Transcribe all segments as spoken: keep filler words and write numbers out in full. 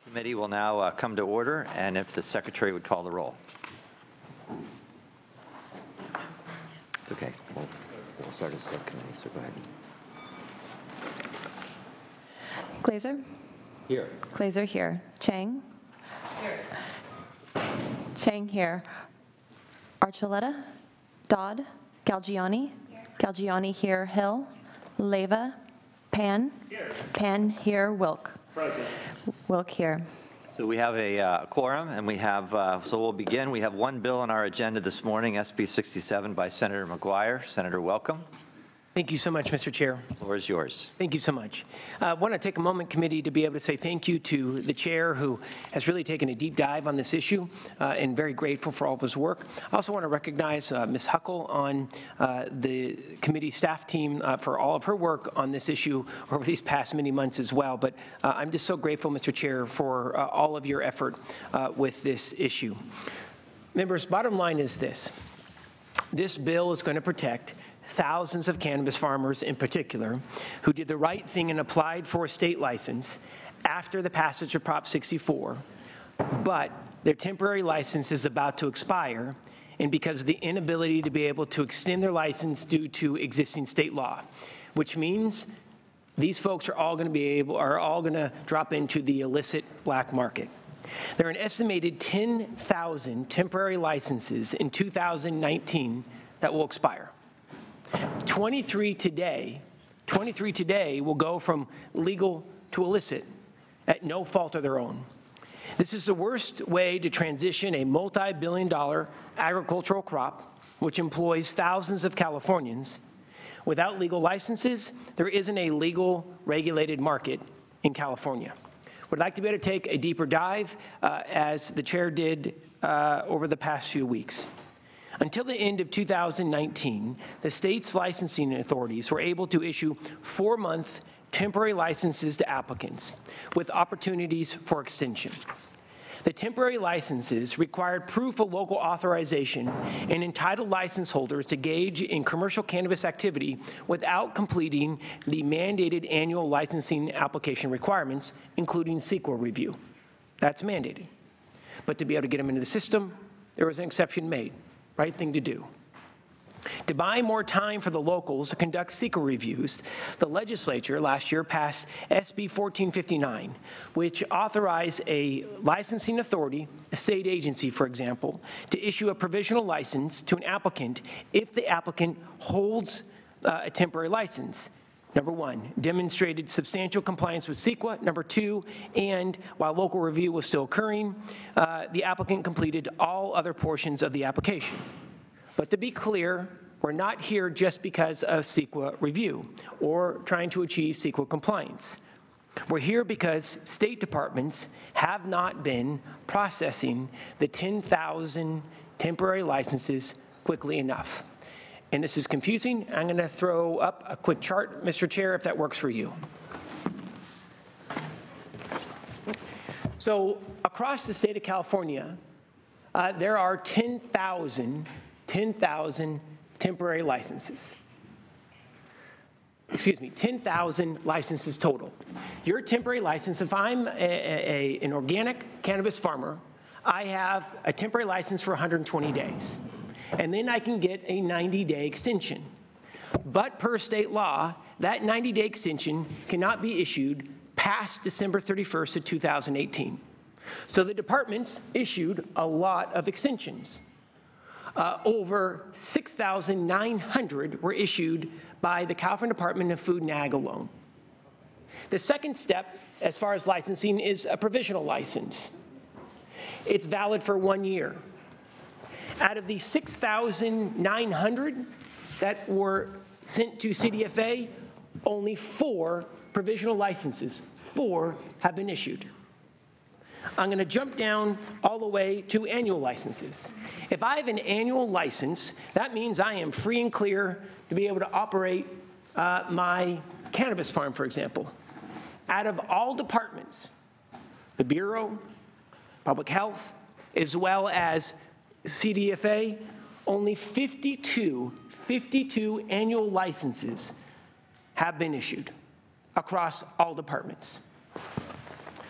Committee will now uh, come to order, and if the secretary would call the roll. It's okay. We'll, we'll start as subcommittee, so go ahead. Glazer? Here. Glazer here. Chang? Here. Chang here. Archuleta? Dodd? Galgiani? Here. Galgiani here. Hill? Leyva? Pan? Here. Pan here. Wilk? Present. Wilk here. So we have a uh, quorum, and we have, uh, so we'll begin. We have one bill on our agenda this morning, S B sixty-seven by Senator McGuire. Senator, welcome. Thank you so much, Mister Chair. The floor is yours. Thank you so much. I uh, want to take a moment, committee, to be able to say thank you to the chair, who has really taken a deep dive on this issue, uh, and very grateful for all of his work. I also want to recognize uh, Miz Huckle on uh, the committee staff team uh, for all of her work on this issue over these past many months as well. But uh, I'm just so grateful, Mister Chair, for uh, all of your effort uh, with this issue. Members, bottom line is this. This bill is going to protect thousands of cannabis farmers in particular who did the right thing and applied for a state license after the passage of Prop sixty-four, but their temporary license is about to expire, and because of the inability to be able to extend their license due to existing state law, which means these folks are all going to be able, are all going to drop into the illicit black market. There are an estimated ten thousand temporary licenses in two thousand nineteen that will expire. twenty-three today, twenty-three today will go from legal to illicit at no fault of their own. This is the worst way to transition a multi-billion dollar agricultural crop, which employs thousands of Californians. Without legal licenses, there isn't a legal regulated market in California. Would like to be able to take a deeper dive, uh, as the chair did uh, over the past few weeks. Until the end of two thousand nineteen, the state's licensing authorities were able to issue four-month temporary licenses to applicants with opportunities for extension. The temporary licenses required proof of local authorization and entitled license holders to engage in commercial cannabis activity without completing the mandated annual licensing application requirements, including CEQA review. That's mandated. But to be able to get them into the system, there was an exception made. Right thing to do. To buy more time for the locals to conduct CEQA reviews, the legislature last year passed S B fourteen fifty-nine, which authorized a licensing authority, a state agency, for example, to issue a provisional license to an applicant if the applicant holds uh, a temporary license. Number one, demonstrated substantial compliance with CEQA. Number two, and while local review was still occurring, uh, the applicant completed all other portions of the application. But to be clear, we're not here just because of CEQA review or trying to achieve CEQA compliance. We're here because state departments have not been processing the ten thousand temporary licenses quickly enough. And this is confusing. I'm going to throw up a quick chart, Mister Chair, if that works for you. So across the state of California, uh, there are ten thousand temporary licenses. Excuse me, ten thousand licenses total. Your temporary license, if I'm a, a, an organic cannabis farmer, I have a temporary license for one hundred twenty days. And then I can get a ninety-day extension. But per state law, that ninety-day extension cannot be issued past December thirty-first of two thousand eighteen. So the departments issued a lot of extensions. Uh, over six thousand nine hundred were issued by the California Department of Food and Ag alone. The second step, as far as licensing, is a provisional license. It's valid for one year. Out of the six thousand nine hundred that were sent to C D F A, only four provisional licenses, four have been issued. I'm going to jump down all the way to annual licenses. If I have an annual license, that means I am free and clear to be able to operate uh, my cannabis farm, for example. Out of all departments, the Bureau, Public Health, as well as C D F A, only fifty-two, fifty-two annual licenses have been issued across all departments.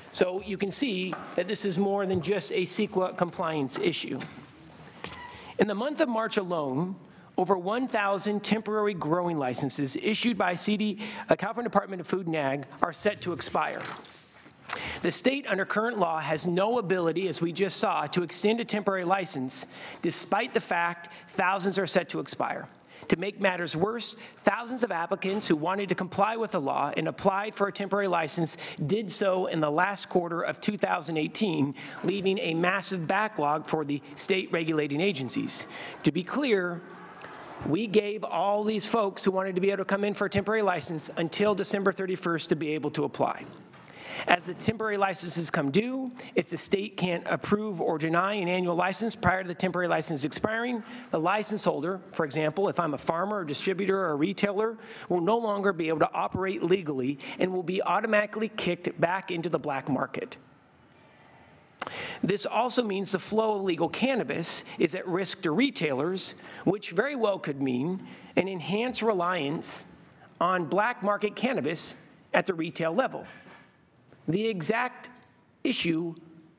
So you can see that this is more than just a CEQA compliance issue. In the month of March alone, over one thousand temporary growing licenses issued by C D, uh, California Department of Food and Ag are set to expire. The state, under current law, has no ability, as we just saw, to extend a temporary license, despite the fact thousands are set to expire. To make matters worse, thousands of applicants who wanted to comply with the law and applied for a temporary license did so in the last quarter of two thousand eighteen, leaving a massive backlog for the state regulating agencies. To be clear, we gave all these folks who wanted to be able to come in for a temporary license until December thirty-first to be able to apply. As the temporary licenses come due, if the state can't approve or deny an annual license prior to the temporary license expiring, the license holder, for example, if I'm a farmer, a distributor, or a retailer, will no longer be able to operate legally and will be automatically kicked back into the black market. This also means the flow of legal cannabis is at risk to retailers, which very well could mean an enhanced reliance on black market cannabis at the retail level. The exact issue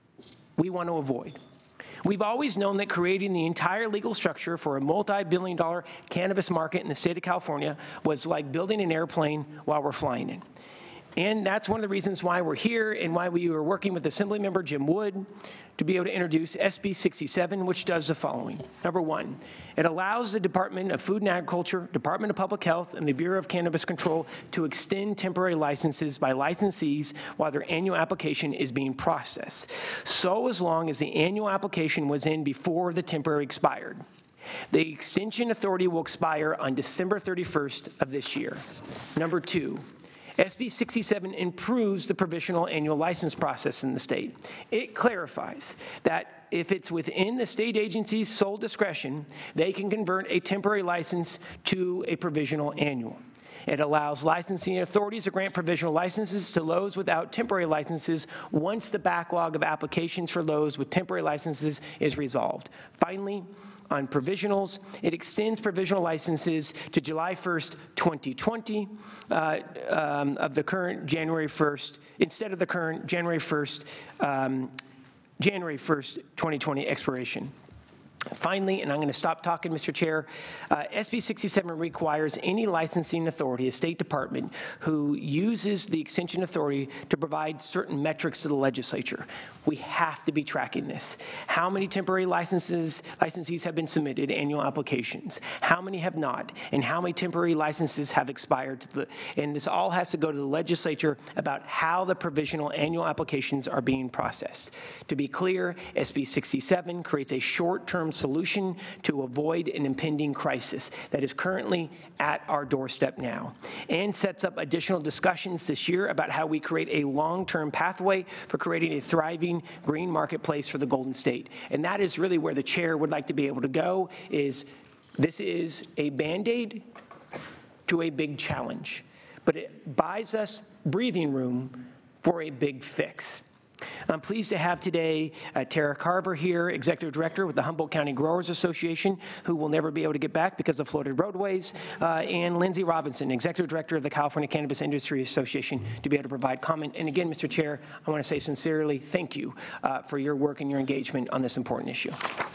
we want to avoid. We've always known that creating the entire legal structure for a multi-billion dollar cannabis market in the state of California was like building an airplane while we're flying it. And that's one of the reasons why we're here and why we were working with Assemblymember Jim Wood to be able to introduce S B sixty-seven, which does the following. Number one, it allows the Department of Food and Agriculture, Department of Public Health, and the Bureau of Cannabis Control to extend temporary licenses by licensees while their annual application is being processed, so as long as the annual application was in before the temporary expired. The extension authority will expire on December thirty-first of this year. Number two, S B sixty-seven improves the provisional annual license process in the state. It clarifies that if it's within the state agency's sole discretion, they can convert a temporary license to a provisional annual. It allows licensing authorities to grant provisional licenses to those without temporary licenses once the backlog of applications for those with temporary licenses is resolved. Finally, on provisionals, it extends provisional licenses to July first, twenty twenty, uh, um, of the current January first, instead of the current January first, um, January first, twenty twenty expiration. Finally, and I'm going to stop talking, Mister Chair, uh, S B sixty-seven requires any licensing authority, a state department, who uses the extension authority to provide certain metrics to the legislature. We have to be tracking this. How many temporary licenses, licensees have been submitted, annual applications? How many have not? And how many temporary licenses have expired? To the, and this all has to go to the legislature about how the provisional annual applications are being processed. To be clear, S B sixty-seven creates a short-term solution to avoid an impending crisis that is currently at our doorstep now, and sets up additional discussions this year about how we create a long-term pathway for creating a thriving green marketplace for the Golden State. And that is really where the chair would like to be able to go, is this is a Band-Aid to a big challenge, but it buys us breathing room for a big fix. I'm pleased to have today uh, Tara Carver here, Executive Director with the Humboldt County Growers Association, who will never be able to get back because of flooded roadways, uh, and Lindsay Robinson, Executive Director of the California Cannabis Industry Association, to be able to provide comment. And again, Mister Chair, I want to say sincerely thank you uh, for your work and your engagement on this important issue.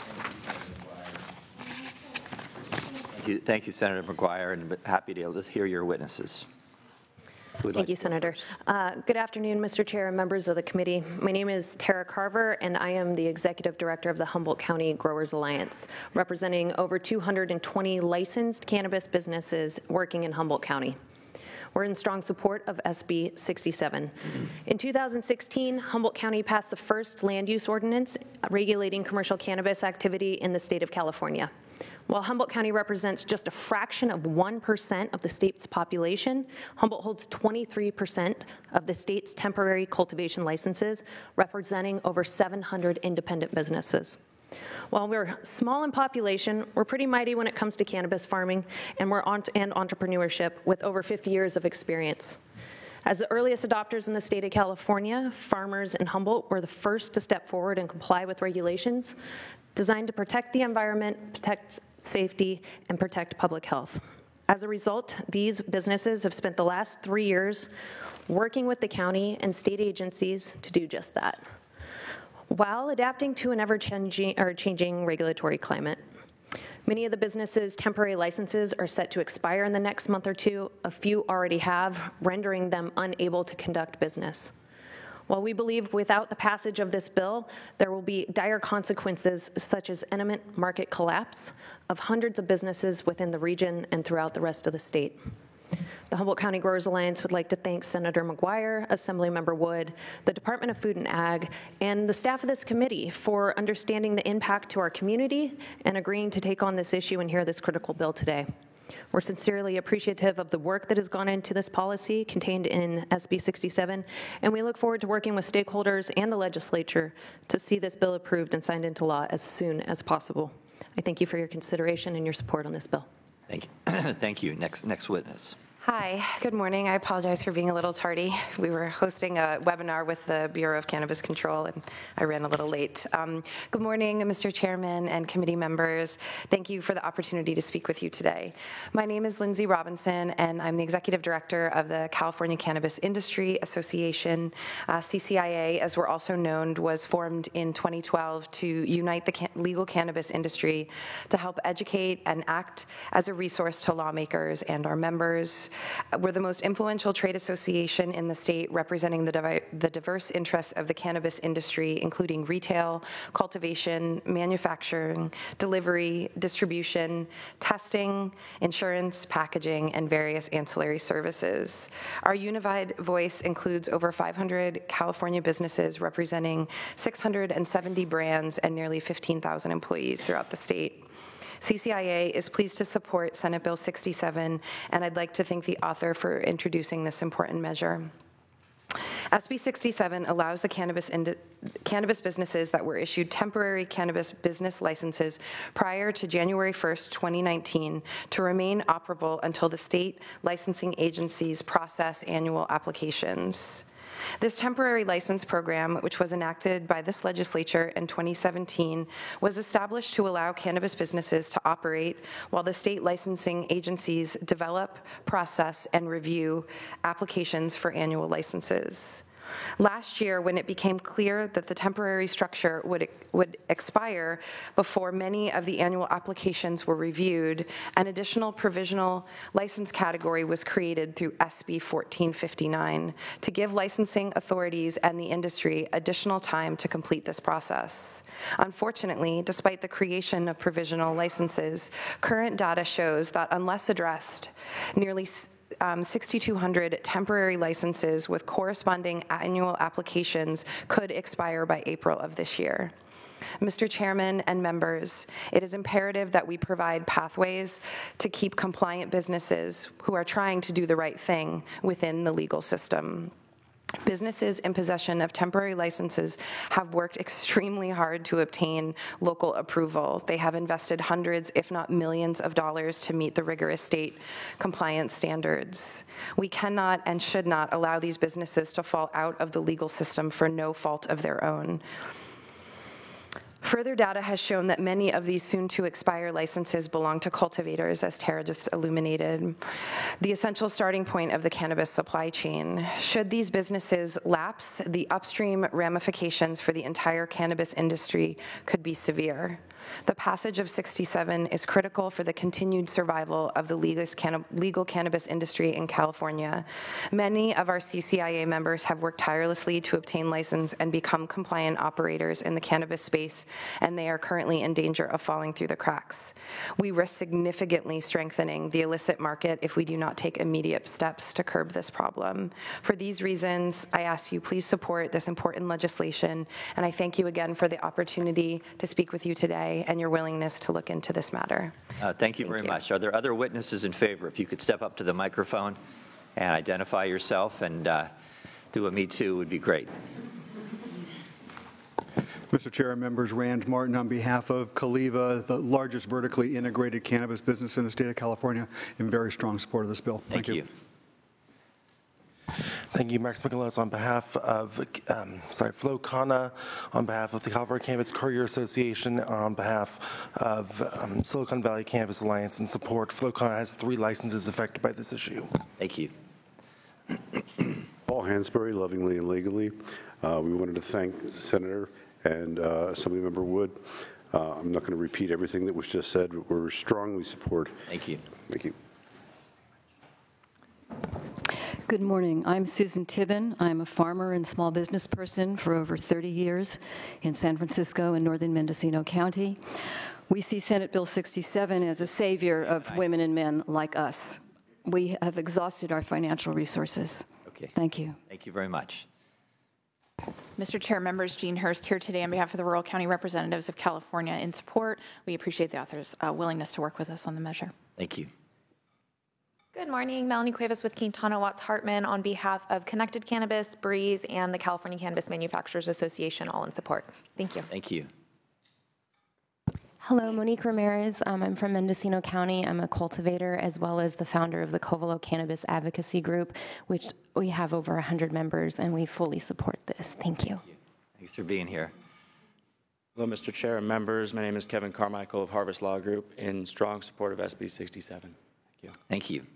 Thank you, thank you, Senator McGuire, and happy to be able to hear your witnesses. Thank like you, Senator. Uh, good afternoon, Mister Chair and members of the committee. My name is Tara Carver, and I am the Executive Director of the Humboldt County Growers Alliance, representing over two hundred twenty licensed cannabis businesses working in Humboldt County. We're in strong support of S B sixty-seven. In two thousand sixteen, Humboldt County passed the first land use ordinance regulating commercial cannabis activity in the state of California. While Humboldt County represents just a fraction of one percent of the state's population, Humboldt holds twenty-three percent of the state's temporary cultivation licenses, representing over seven hundred independent businesses. While we're small in population, we're pretty mighty when it comes to cannabis farming and, we're on and entrepreneurship with over fifty years of experience. As the earliest adopters in the state of California, farmers in Humboldt were the first to step forward and comply with regulations designed to protect the environment, protect safety, and protect public health. As a result, these businesses have spent the last three years working with the county and state agencies to do just that, while adapting to an ever-changing or changing regulatory climate. Many of the businesses' temporary licenses are set to expire in the next month or two. A few already have, rendering them unable to conduct business. While we believe without the passage of this bill, there will be dire consequences such as imminent market collapse of hundreds of businesses within the region and throughout the rest of the state. The Humboldt County Growers Alliance would like to thank Senator McGuire, Assemblymember Wood, the Department of Food and Ag, and the staff of this committee for understanding the impact to our community and agreeing to take on this issue and hear this critical bill today. We're sincerely appreciative of the work that has gone into this policy contained in S B sixty-seven, and we look forward to working with stakeholders and the legislature to see this bill approved and signed into law as soon as possible. I thank you for your consideration and your support on this bill. Thank you. Thank you. Next, next witness. Hi, good morning. I apologize for being a little tardy. We were hosting a webinar with the Bureau of Cannabis Control, and I ran a little late. Um, good morning, Mister Chairman and committee members. Thank you for the opportunity to speak with you today. My name is Lindsay Robinson, and I'm the Executive Director of the California Cannabis Industry Association. Uh, C C I A, as we're also known, was formed in twenty twelve to unite the can legal cannabis industry to help educate and act as a resource to lawmakers and our members. We're the most influential trade association in the state, representing the, divi the diverse interests of the cannabis industry, including retail, cultivation, manufacturing, delivery, distribution, testing, insurance, packaging, and various ancillary services. Our unified voice includes over five hundred California businesses representing six hundred seventy brands and nearly fifteen thousand employees throughout the state. C C I A is pleased to support Senate Bill sixty-seven, and I'd like to thank the author for introducing this important measure. S B sixty-seven allows the cannabis, cannabis businesses that were issued temporary cannabis business licenses prior to January first, twenty nineteen to remain operable until the state licensing agencies process annual applications. This temporary license program, which was enacted by this legislature in twenty seventeen, was established to allow cannabis businesses to operate while the state licensing agencies develop, process, and review applications for annual licenses. Last year, when it became clear that the temporary structure would, would expire before many of the annual applications were reviewed, an additional provisional license category was created through S B fourteen fifty-nine to give licensing authorities and the industry additional time to complete this process. Unfortunately, despite the creation of provisional licenses, current data shows that unless addressed, nearly Um, six thousand two hundred temporary licenses with corresponding annual applications could expire by April of this year. Mister Chairman and members, it is imperative that we provide pathways to keep compliant businesses who are trying to do the right thing within the legal system. Businesses in possession of temporary licenses have worked extremely hard to obtain local approval. They have invested hundreds, if not millions, of dollars to meet the rigorous state compliance standards. We cannot and should not allow these businesses to fall out of the legal system for no fault of their own. Further data has shown that many of these soon-to-expire licenses belong to cultivators, as Tara just illuminated, the essential starting point of the cannabis supply chain. Should these businesses lapse, the upstream ramifications for the entire cannabis industry could be severe. The passage of sixty-seven is critical for the continued survival of the legal cannabis industry in California. Many of our C C I A members have worked tirelessly to obtain license and become compliant operators in the cannabis space, and they are currently in danger of falling through the cracks. We risk significantly strengthening the illicit market if we do not take immediate steps to curb this problem. For these reasons, I ask you please support this important legislation, and I thank you again for the opportunity to speak with you today and your willingness to look into this matter. Uh, thank you Thank very you. much. Are there other witnesses in favor? If you could step up to the microphone and identify yourself and uh, do a Me Too would be great. Mister Chair and members, Rand Martin on behalf of Caliva, the largest vertically integrated cannabis business in the state of California, in very strong support of this bill. Thank, Thank you. you. Thank you, Max Michaelos, on behalf of, um, sorry, Flo Khanna, on behalf of the California Cannabis Courier Association, on behalf of um, Silicon Valley Cannabis Alliance and support. Flo Khanna has three licenses affected by this issue. Thank you. Paul Hansberry, lovingly and legally. Uh, we wanted to thank Senator and uh, Assemblymember Wood. Uh, I'm not going to repeat everything that was just said. We're strongly support. Thank you. Thank you. Good morning. I'm Susan Tibbin. I'm a farmer and small business person for over thirty years in San Francisco and northern Mendocino County. We see Senate Bill sixty-seven as a savior of women and men like us. We have exhausted our financial resources. Okay. Thank you. Thank you very much. Mister Chair, members, Jean Hurst here today on behalf of the Rural County Representatives of California in support. We appreciate the author's uh, willingness to work with us on the measure. Thank you. Good morning, Melanie Cuevas with Quintana Watts Hartman on behalf of Connected Cannabis, Breeze, and the California Cannabis Manufacturers Association, all in support. Thank you. Thank you. Hello, Monique Ramirez. Um, I'm from Mendocino County. I'm a cultivator as well as the founder of the Covelo Cannabis Advocacy Group, which we have over one hundred members, and we fully support this. Thank you. Thanks for being here. Hello, Mister Chair and members. My name is Kevin Carmichael of Harvest Law Group in strong support of S B sixty-seven. Thank you. Thank you.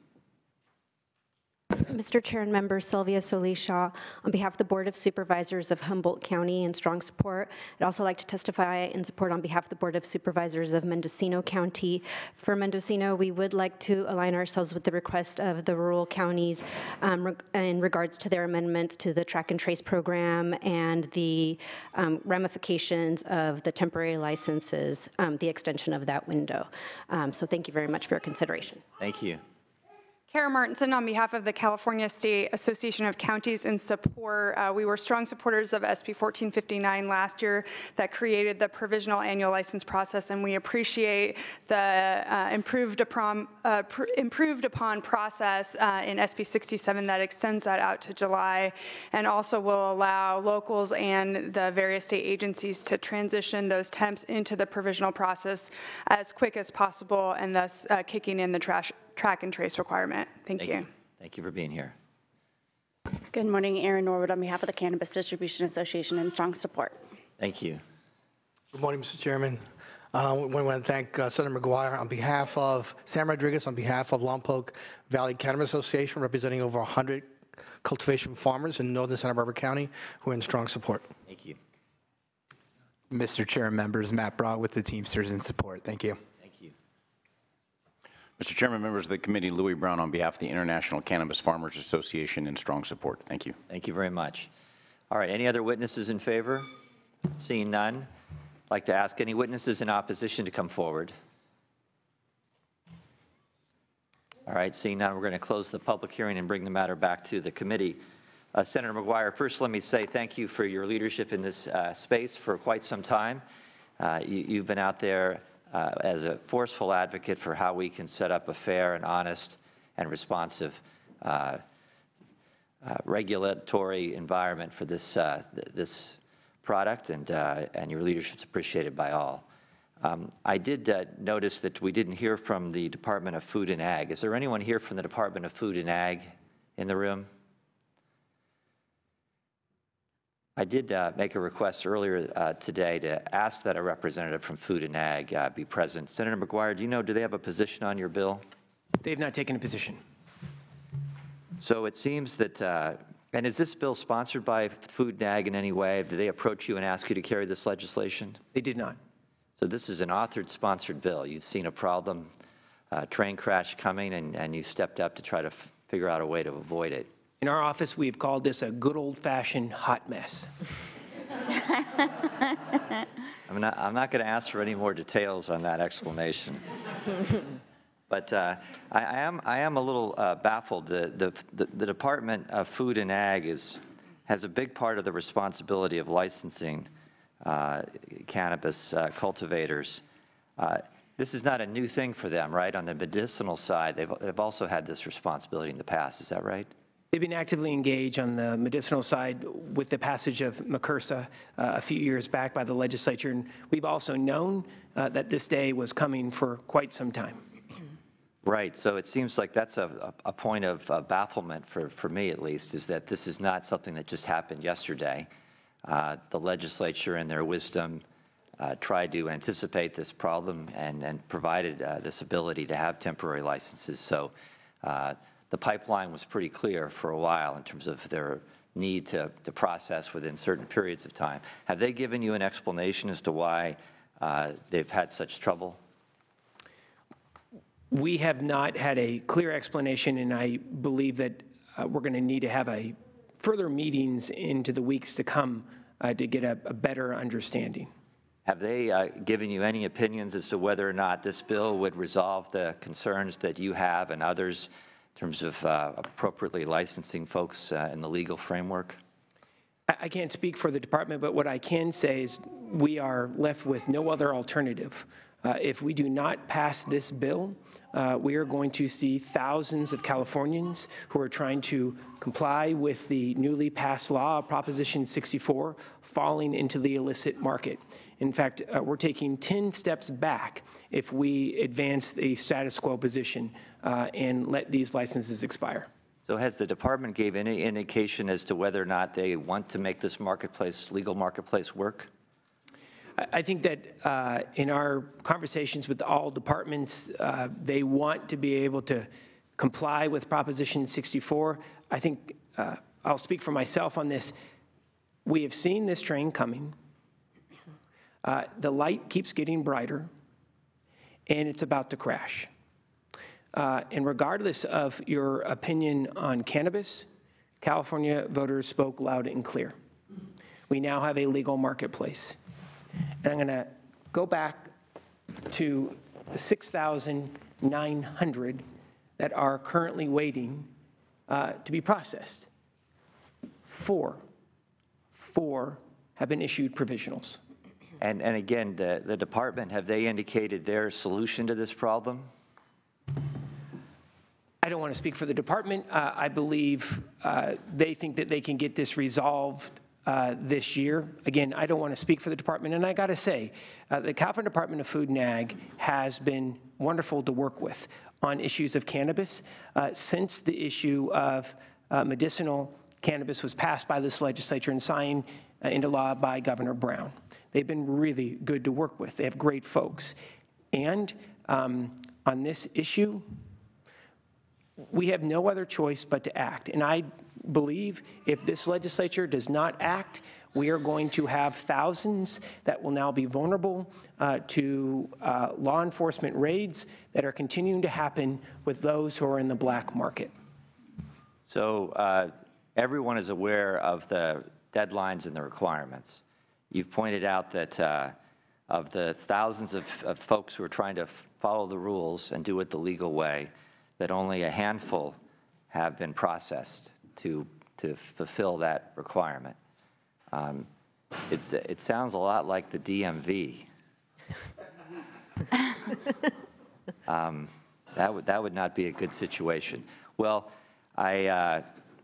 Mister Chair and members, Sylvia Solisha, on behalf of the Board of Supervisors of Humboldt County in strong support. I'd also like to testify in support on behalf of the Board of Supervisors of Mendocino County. For Mendocino, we would like to align ourselves with the request of the rural counties um, re in regards to their amendments to the track and trace program and the um, ramifications of the temporary licenses, um, the extension of that window. Um, so thank you very much for your consideration. Thank you. Kara Martinson on behalf of the California State Association of Counties in support. Uh, we were strong supporters of S B fourteen fifty-nine last year that created the provisional annual license process, and we appreciate the uh, improved, upon, uh, pr improved upon process uh, in S B sixty-seven that extends that out to July and also will allow locals and the various state agencies to transition those temps into the provisional process as quick as possible and thus uh, kicking in the trash track and trace requirement. Thank, Thank you. you. Thank you for being here. Good morning, Erin Norwood on behalf of the Cannabis Distribution Association in strong support. Thank you. Good morning, Mister Chairman. Uh, we want to thank uh, Senator McGuire on behalf of Sam Rodriguez, on behalf of Lompoc Valley Cannabis Association, representing over one hundred cultivation farmers in northern Santa Barbara County who are in strong support. Thank you. Mister Chair and members, Matt Broad with the Teamsters in support. Thank you. Mister Chairman, members of the committee, Louis Brown on behalf of the International Cannabis Farmers Association in strong support. Thank you. Thank you very much. All right, any other witnesses in favor? Seeing none, I'd like to ask any witnesses in opposition to come forward. All right, seeing none, we're going to close the public hearing and bring the matter back to the committee. Uh, Senator McGuire, first let me say thank you for your leadership in this uh, space for quite some time. Uh, you, you've been out there Uh, as a forceful advocate for how we can set up a fair and honest and responsive uh, uh, regulatory environment for this uh, th this product, and uh, and your leadership's appreciated by all. Um, I did uh, notice that we didn't hear from the Department of Food and Ag. Is there anyone here from the Department of Food and Ag in the room? I did uh, make a request earlier uh, today to ask that a representative from Food and Ag uh, be present. Senator McGuire, do you know, do they have a position on your bill? They've not taken a position. So it seems that, uh, and is this bill sponsored by Food and Ag in any way? Did they approach you and ask you to carry this legislation? They did not. So this is an authored, sponsored bill. You've seen a problem, uh, train crash coming, and, and you stepped up to try to f figure out a way to avoid it. In our office, we have called this a good old-fashioned hot mess. I'm not, I'm not going to ask for any more details on that explanation. But uh, I, I, am, I am a little uh, baffled. The, the, the, the Department of Food and Ag is, has a big part of the responsibility of licensing uh, cannabis uh, cultivators. Uh, this is not a new thing for them, right? On the medicinal side, they've, they've also had this responsibility in the past. Is that right? They've been actively engaged on the medicinal side with the passage of MCRSA uh, a few years back by the legislature, and we've also known uh, that this day was coming for quite some time. Right, so it seems like that's a, a point of uh, bafflement for, for me at least, is that this is not something that just happened yesterday. Uh, the legislature in their wisdom uh, tried to anticipate this problem and, and provided uh, this ability to have temporary licenses. So Uh, the pipeline was pretty clear for a while in terms of their need to, to process within certain periods of time. Have they given you an explanation as to why uh, they've had such trouble? We have not had a clear explanation, and I believe that uh, we're going to need to have a further meetings into the weeks to come uh, to get a, a better understanding. Have they uh, given you any opinions as to whether or not this bill would resolve the concerns that you have and others in terms of uh, appropriately licensing folks uh, in the legal framework? I, I can't speak for the department, but what I can say is we are left with no other alternative. Uh, if we do not pass this bill, uh, we are going to see thousands of Californians who are trying to comply with the newly passed law, Proposition sixty-four, falling into the illicit market. In fact, uh, we're taking ten steps back if we advance the status quo position uh, and let these licenses expire. So has the department gave any indication as to whether or not they want to make this marketplace, legal marketplace work? I think that uh, in our conversations with all departments, uh, they want to be able to comply with Proposition sixty-four. I think uh, I'll speak for myself on this. We have seen this train coming. Uh, the light keeps getting brighter, and it's about to crash. Uh, and regardless of your opinion on cannabis, California voters spoke loud and clear. We now have a legal marketplace. And I'm going to go back to the six thousand nine hundred that are currently waiting uh, to be processed. Four, four have been issued provisionals. And, and again, the, the department, have they indicated their solution to this problem? I don't want to speak for the department. Uh, I believe uh, they think that they can get this resolved Uh, this year. Again, I don't want to speak for the department, and I got to say, uh, the California Department of Food and Ag has been wonderful to work with on issues of cannabis uh, since the issue of uh, medicinal cannabis was passed by this legislature and signed uh, into law by Governor Brown. They've been really good to work with. They have great folks. And um, on this issue, we have no other choice but to act. And I believe if this legislature does not act, we are going to have thousands that will now be vulnerable uh, to uh, law enforcement raids that are continuing to happen with those who are in the black market. So uh, everyone is aware of the deadlines and the requirements. You've pointed out that uh, of the thousands of, of folks who are trying to follow the rules and do it the legal way, that only a handful have been processed to, to fulfill that requirement. Um, it's, it sounds a lot like the D M V. um, that, would, that would not be a good situation. Well, I, uh,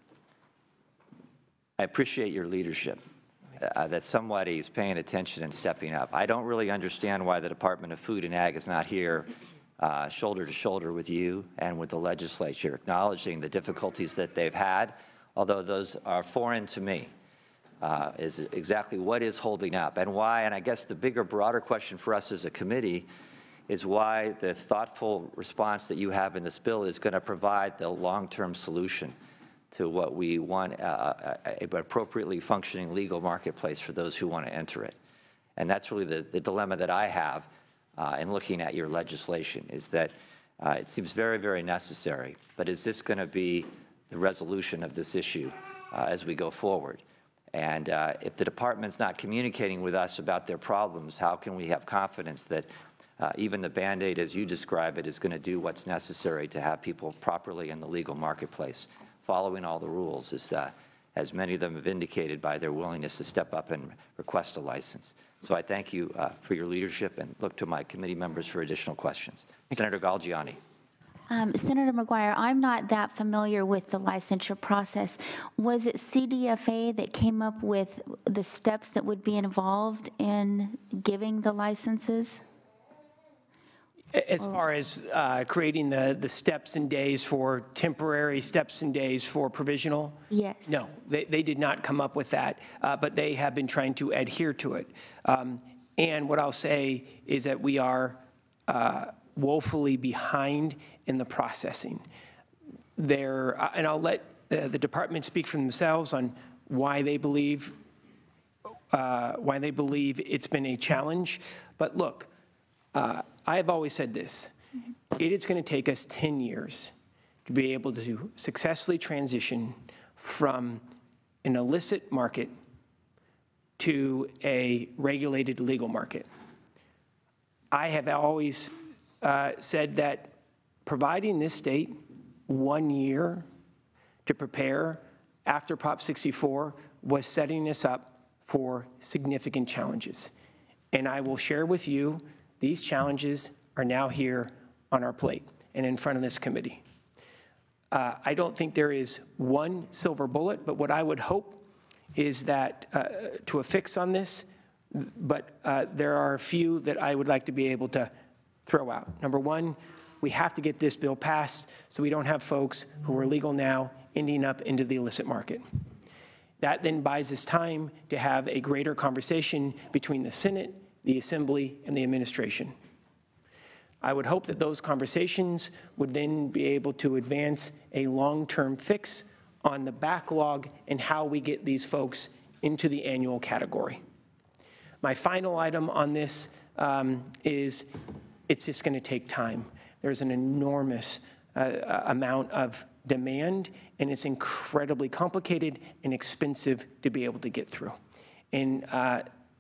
I appreciate your leadership, uh, that somebody is paying attention and stepping up. I don't really understand why the Department of Food and Ag is not here Uh, shoulder to shoulder with you and with the legislature, acknowledging the difficulties that they've had, although those are foreign to me, uh, is exactly what is holding up and why. And I guess the bigger, broader question for us as a committee is why the thoughtful response that you have in this bill is going to provide the long-term solution to what we want, uh, an appropriately functioning legal marketplace for those who want to enter it. And that's really the, the dilemma that I have Uh, in looking at your legislation, is that uh, it seems very, very necessary. But is this going to be the resolution of this issue uh, as we go forward? And uh, if the department's not communicating with us about their problems, how can we have confidence that uh, even the Band-Aid, as you describe it, is going to do what's necessary to have people properly in the legal marketplace, following all the rules, as, uh, as many of them have indicated by their willingness to step up and request a license? So I thank you uh, for your leadership and look to my committee members for additional questions. Senator Galgiani. Um, Senator McGuire, I'm not that familiar with the licensure process. Was it C D F A that came up with the steps that would be involved in giving the licenses? As far as uh, creating the, the steps and days for temporary steps and days for provisional? Yes. No, they, they did not come up with that, uh, but they have been trying to adhere to it. Um, and what I'll say is that we are uh, woefully behind in the processing. there, uh, and I'll let the, the department speak for themselves on why they believe uh, why they believe it's been a challenge. But look, uh, I've always said this: it is going to take us ten years to be able to successfully transition from an illicit market to a regulated legal market. I have always uh, said that providing this state one year to prepare after Prop sixty-four was setting us up for significant challenges. And I will share with you, these challenges are now here on our plate and in front of this committee. Uh, I don't think there is one silver bullet, but what I would hope is that uh, to a fix on this, but uh, there are a few that I would like to be able to throw out. Number one, we have to get this bill passed so we don't have folks who are legal now ending up into the illicit market. That then buys us time to have a greater conversation between the Senate, the Assembly, and the administration. I would hope that those conversations would then be able to advance a long-term fix on the backlog and how we get these folks into the annual category. My final item on this um, is it's just going to take time. There's an enormous uh, amount of demand, and it's incredibly complicated and expensive to be able to get through. And uh,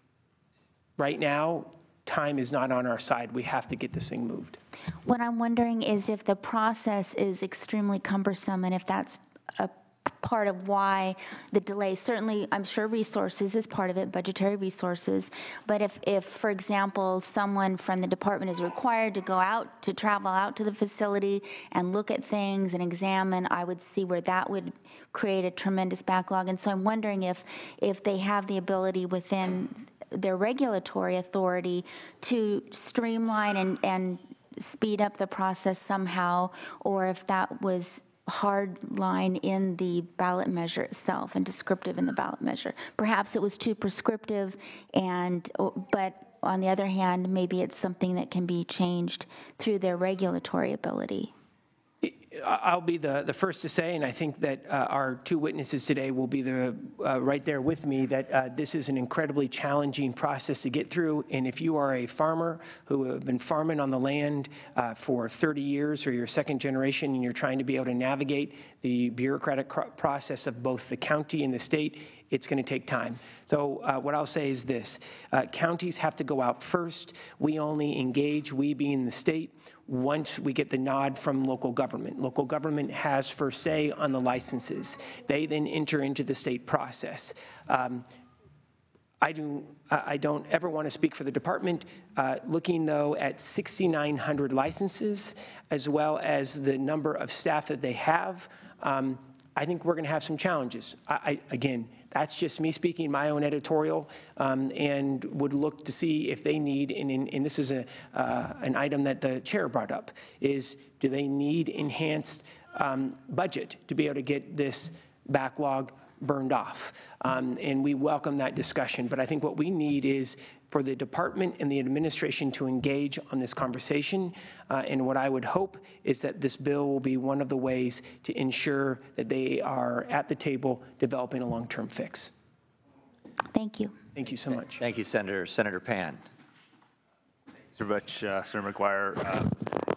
right now, time is not on our side. We have to get this thing moved. What I'm wondering is if the process is extremely cumbersome and if that's a part of why the delay. Certainly, I'm sure resources is part of it, budgetary resources. But if, if, for example, someone from the department is required to go out, to travel out to the facility and look at things and examine, I would see where that would create a tremendous backlog. And so I'm wondering if, if they have the ability within their regulatory authority to streamline and, and speed up the process somehow, or if that was hard line in the ballot measure itself and descriptive in the ballot measure. Perhaps it was too prescriptive, and but on the other hand, maybe it's something that can be changed through their regulatory ability. I'll be the, the first to say, and I think that uh, our two witnesses today will be the, uh, right there with me, that uh, this is an incredibly challenging process to get through. And if you are a farmer who have been farming on the land uh, for thirty years, or you're second generation, and you're trying to be able to navigate the bureaucratic process of both the county and the state, it's going to take time. So uh, what I'll say is this. Uh, counties have to go out first. We only engage, we being the state, once we get the nod from local government. Local government has first say on the licenses. They then enter into the state process. Um, I, do, I don't ever want to speak for the department. Uh, looking, though, at sixty-nine hundred licenses, as well as the number of staff that they have, um, I think we're going to have some challenges. I, I, again, that's just me speaking my own editorial, um, and would look to see if they need, and, and this is a, uh, an item that the chair brought up, is do they need enhanced um, budget to be able to get this backlog burned off? Um, and we welcome that discussion. But I think what we need is for the department and the administration to engage on this conversation. Uh, and what I would hope is that this bill will be one of the ways to ensure that they are at the table developing a long-term fix. Thank you. Thank you so much. Thank you, Senator. Senator Pan. Thanks very much, uh, Senator McGuire. Uh,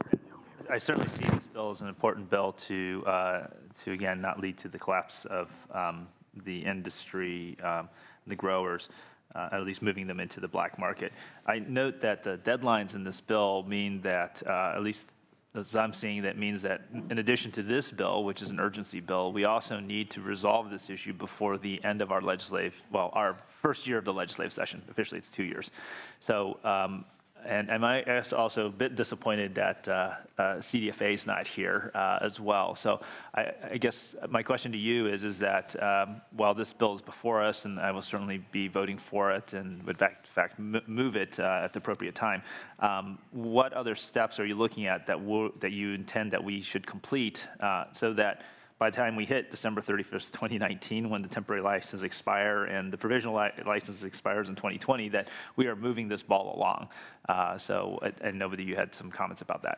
I certainly see this bill as an important bill to, uh, to again, not lead to the collapse of um, the industry, um, the growers, uh, at least moving them into the black market. I note that the deadlines in this bill mean that, uh, at least as I'm seeing, that means that in addition to this bill, which is an urgency bill, we also need to resolve this issue before the end of our legislative, well, our first year of the legislative session. Officially, it's two years. So, um, And, and I guess also a bit disappointed that uh, uh, C D F A is not here uh, as well. So I, I guess my question to you is, is that um, while this bill is before us, and I will certainly be voting for it and would in fact move it uh, at the appropriate time, um, what other steps are you looking at that, will, that you intend that we should complete uh, so that by the time we hit December thirty-first, twenty nineteen, when the temporary license expire and the provisional li license expires in twenty twenty, that we are moving this ball along. Uh, so I, I know that you had some comments about that.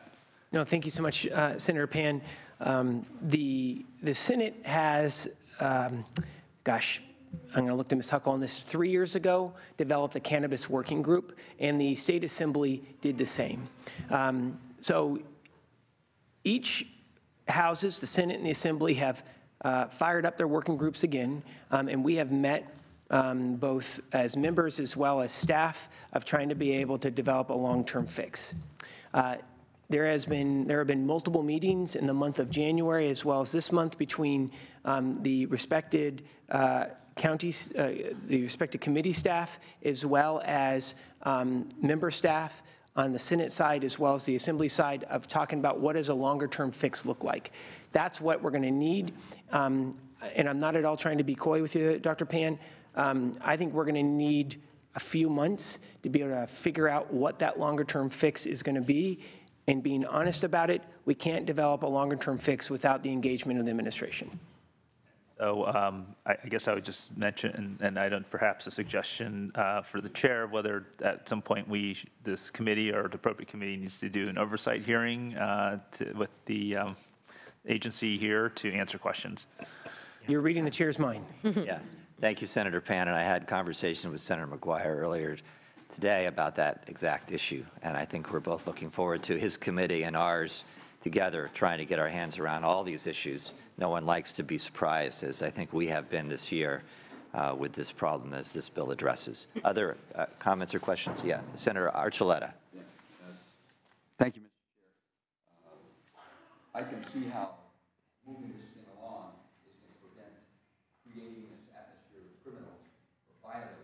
No, thank you so much, uh, Senator Pan. Um, the, the Senate has, um, gosh, I'm going to look to Miz Huckle on this, three years ago, developed a cannabis working group, and the State Assembly did the same. Um, so each houses, the Senate and the Assembly, have uh, fired up their working groups again, um, and we have met um, both as members as well as staff of trying to be able to develop a long-term fix. Uh, There has been there have been multiple meetings in the month of January as well as this month between um, the respected uh, counties, uh, the respected committee staff, as well as um, member staff on the Senate side as well as the Assembly side of talking about what does a longer-term fix look like. That's what we're going to need. Um, and I'm not at all trying to be coy with you, Doctor Pan. Um, I think we're going to need a few months to be able to figure out what that longer-term fix is going to be. And being honest about it, we can't develop a longer-term fix without the engagement of the administration. So um, I, I guess I would just mention, and, and I don't, perhaps a suggestion uh, for the chair, whether at some point we, this committee or the appropriate committee needs to do an oversight hearing uh, to, with the um, agency here to answer questions. You're reading the chair's mind. Yeah. Thank you, Senator Pan. And I had conversation with Senator McGuire earlier today about that exact issue, and I think we're both looking forward to his committee and ours together trying to get our hands around all these issues. No one likes to be surprised, as I think we have been this year uh, with this problem as this bill addresses. Other uh, comments or questions? Yeah, Senator Archuleta. Thank you, Mister Chair. Uh, I can see how moving this thing along is going to prevent creating this atmosphere of criminals or violators.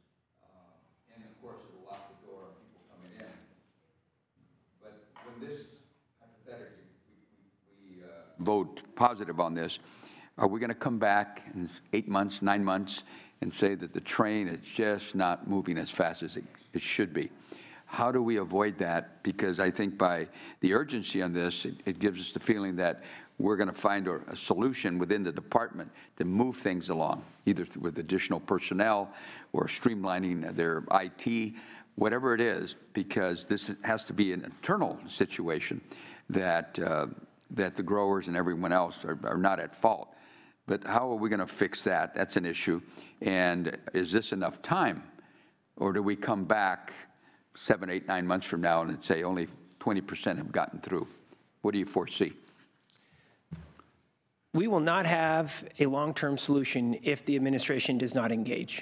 This, hypothetically, we, we, we uh, vote positive on this, are we going to come back in eight months, nine months, and say that the train is just not moving as fast as it, it should be? How do we avoid that? Because I think by the urgency on this, it, it gives us the feeling that we're going to find a, a solution within the department to move things along, either with additional personnel or streamlining their I T, whatever it is, because this has to be an internal situation that uh, that the growers and everyone else are, are not at fault. But how are we going to fix that? That's an issue. And is this enough time? Or do we come back seven, eight, nine months from now and say only twenty percent have gotten through? What do you foresee? We will not have a long-term solution if the administration does not engage.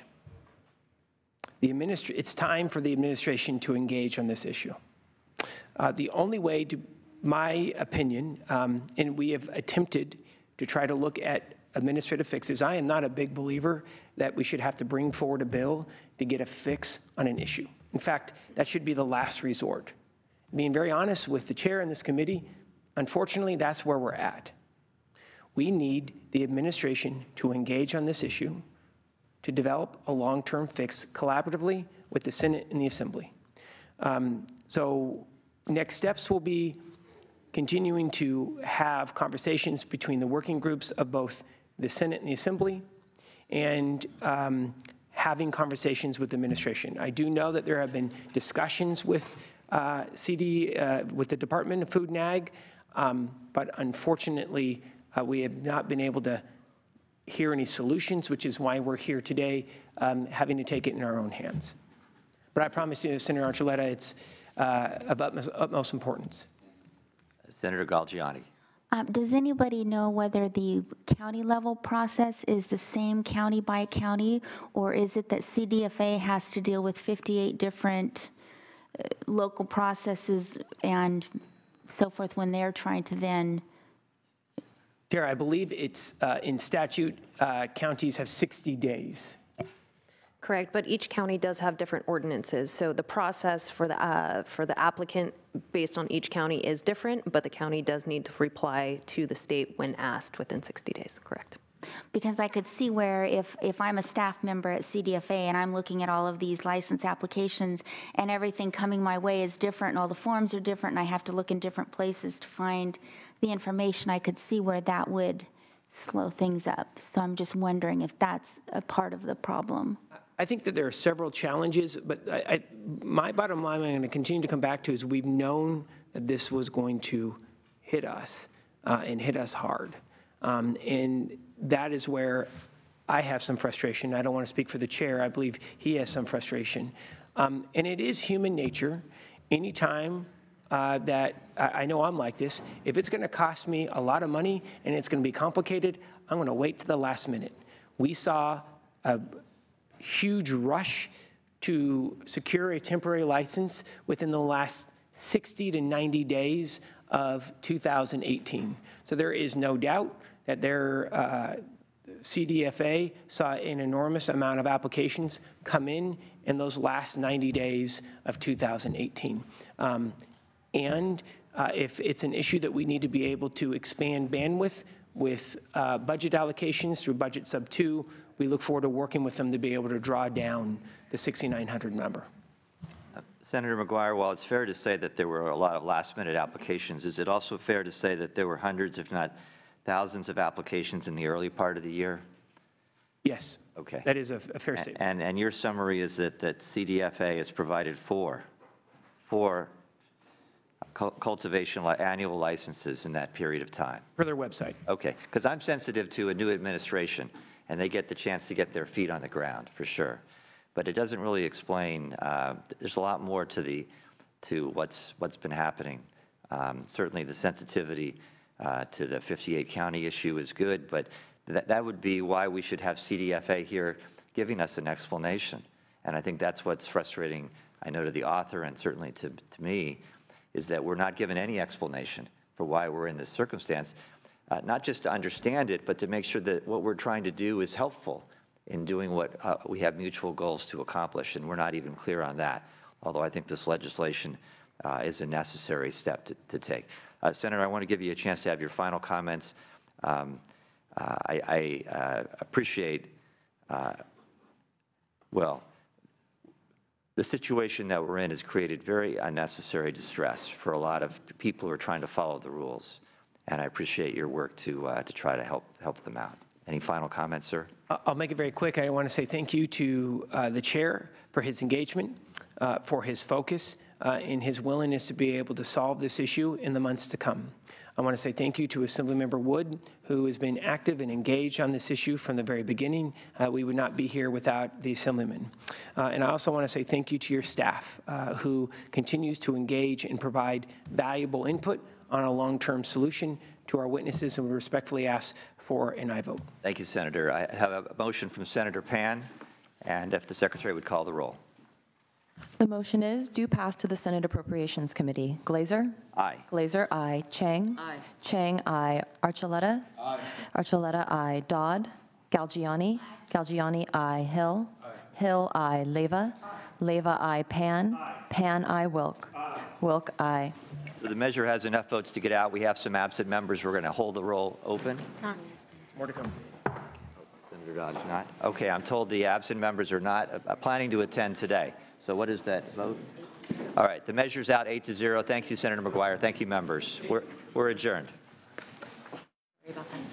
The administra- it's time for the administration to engage on this issue. Uh, the only way, to my opinion, um, and we have attempted to try to look at administrative fixes. I am not a big believer that we should have to bring forward a bill to get a fix on an issue. In fact, that should be the last resort. Being very honest with the chair and this committee, unfortunately, that's where we're at. We need the administration to engage on this issue, to develop a long-term fix collaboratively with the Senate and the Assembly. Um, so next steps will be continuing to have conversations between the working groups of both the Senate and the Assembly, and um, having conversations with the administration. I do know that there have been discussions with uh, C D, uh, with the Department of Food and Ag, um, but unfortunately, uh, we have not been able to hear any solutions, which is why we're here today, um, having to take it in our own hands. But I promise you, Senator Archuleta, it's uh, of utmost, utmost importance. Senator Galgiani. Um, does anybody know whether the county level process is the same county by county, or is it that C D F A has to deal with fifty-eight different uh, local processes and so forth when they're trying to then? Tara, I believe it's uh, in statute, uh, counties have sixty days. Correct, but each county does have different ordinances. So the process for the uh, for the applicant based on each county is different, but the county does need to reply to the state when asked within sixty days, correct? Because I could see where if, if I'm a staff member at C D F A and I'm looking at all of these license applications and everything coming my way is different and all the forms are different and I have to look in different places to find the information, I could see where that would slow things up. So I'm just wondering if that's a part of the problem. I think that there are several challenges, but I, I, my bottom line I'm going to continue to come back to is we've known that this was going to hit us uh, and hit us hard. Um, and that is where I have some frustration. I don't want to speak for the chair. I believe he has some frustration. Um, and it is human nature. Anytime uh, that I, I know I'm like this, if it's going to cost me a lot of money and it's going to be complicated, I'm going to wait to the last minute. We saw a huge rush to secure a temporary license within the last sixty to ninety days of two thousand eighteen. So there is no doubt that their uh, C D F A saw an enormous amount of applications come in in those last ninety days of two thousand eighteen. Um, and uh, if it's an issue that we need to be able to expand bandwidth with uh, budget allocations through budget sub two, we look forward to working with them to be able to draw down the sixty-nine hundred number. Uh, Senator McGuire, while it's fair to say that there were a lot of last-minute applications, is it also fair to say that there were hundreds, if not thousands, of applications in the early part of the year? Yes. Okay. That is a, a fair statement. And, and your summary is that, that C D F A has provided four, four cultivation li- annual licenses in that period of time. For their website. Okay, because I'm sensitive to a new administration, and they get the chance to get their feet on the ground, for sure. But it doesn't really explain, uh, there's a lot more to the, to what's, what's been happening. Um, certainly the sensitivity uh, to the fifty-eight county issue is good, but that, that would be why we should have C D F A here giving us an explanation. And I think that's what's frustrating, I know, to the author and certainly to, to me, is that we're not given any explanation for why we're in this circumstance, uh, not just to understand it, but to make sure that what we're trying to do is helpful in doing what uh, we have mutual goals to accomplish, and we're not even clear on that, although I think this legislation uh, is a necessary step to, to take. Uh, Senator, I want to give you a chance to have your final comments. Um, uh, I, I uh, appreciate, uh, well, the situation that we're in has created very unnecessary distress for a lot of people who are trying to follow the rules, and I appreciate your work to, uh, to try to help, help them out. Any final comments, sir? I'll make it very quick. I want to say thank you to uh, the chair for his engagement, uh, for his focus, uh, and his willingness to be able to solve this issue in the months to come. I want to say thank you to Assemblymember Wood, who has been active and engaged on this issue from the very beginning. Uh, we would not be here without the Assemblyman. Uh, and I also want to say thank you to your staff, uh, who continues to engage and provide valuable input on a long-term solution to our witnesses, and we respectfully ask for an aye vote. Thank you, Senator. I have a motion from Senator Pan, and if the Secretary would call the roll. The motion is due pass to the Senate Appropriations Committee. Glazer? Aye. Glazer, aye. Chang? Aye. Chang, aye. Archuleta? Aye. Archuleta, aye. Dodd? Galgiani? Galgiani, aye. Hill? Aye. Hill, aye. Leva? Aye. Leva, aye. Pan? Aye. Pan, aye. Wilk? Aye. Wilk, aye. So the measure has enough votes to get out. We have some absent members. We're going to hold the roll open. More to come. Senator Dodge not. Okay, I'm told the absent members are not uh, planning to attend today. So what is that vote? All right, the measure's out eight to zero. Thank you, Senator McGuire. Thank you, members. We're, we're adjourned. Sorry about this.